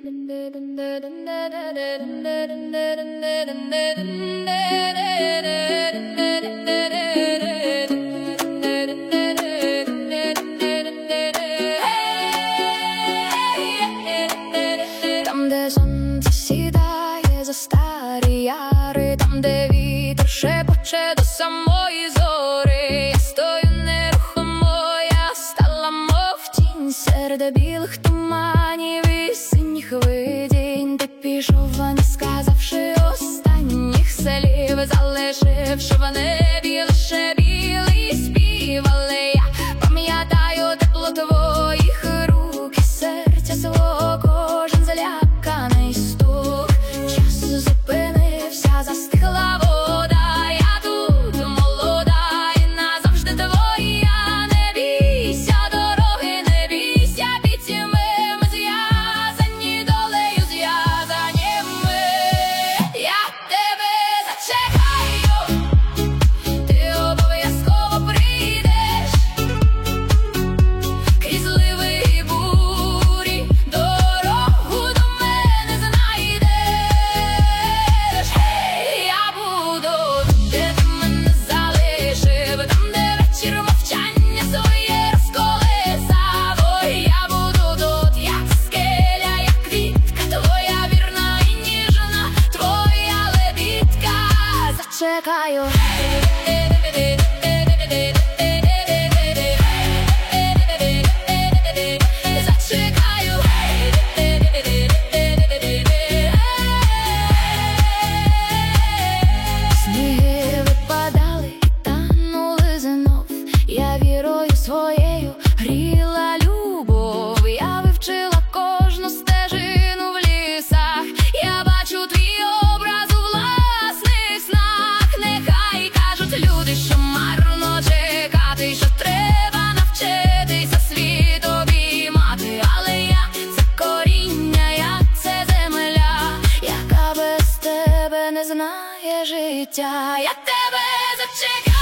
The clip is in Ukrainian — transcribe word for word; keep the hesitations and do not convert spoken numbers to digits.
Там, де сонце сідає за старі яри, там, де вітер шепоче до самої зори, я стою нерухомо, я стала мов тінь серед білих туманів і синіх видінь. Ти пішов, не сказавши останніх слів, залишивши в небі лише білий спів. Але я пам'ятаю тепло твоїх рук і серця свого, кожен заляканий стук. Час зупинився, застигла вода, я тут молода і назавжди твоя. Не бійся дороги, не бійся пітьми, ми зв'язані долею, зв'язані ми. Я тебе зачекаю, ти обов'язково прийдеш, крізь зливи і бурі дорогу до мене знайдеш. Гей, я буду тут, де ти мене залишив, там, де вечір мовчання своє розколисав. Ой, я буду тут, як скеля, як квітка твоя вірна і ніжна, твоя лебідка. Зачекаю. Зачекаю. Сніги випадали і танули знов, я вірою своєю гріла любов. Я вивчила кожну стежину в лісах, я бачу твій образ у власних снах. Нехай кажуть люди, що марно чекати, що треба навчитися світ обіймати. Але я — це коріння, я — це земля, яка без тебе не знає життя. Я тебе зачекаю.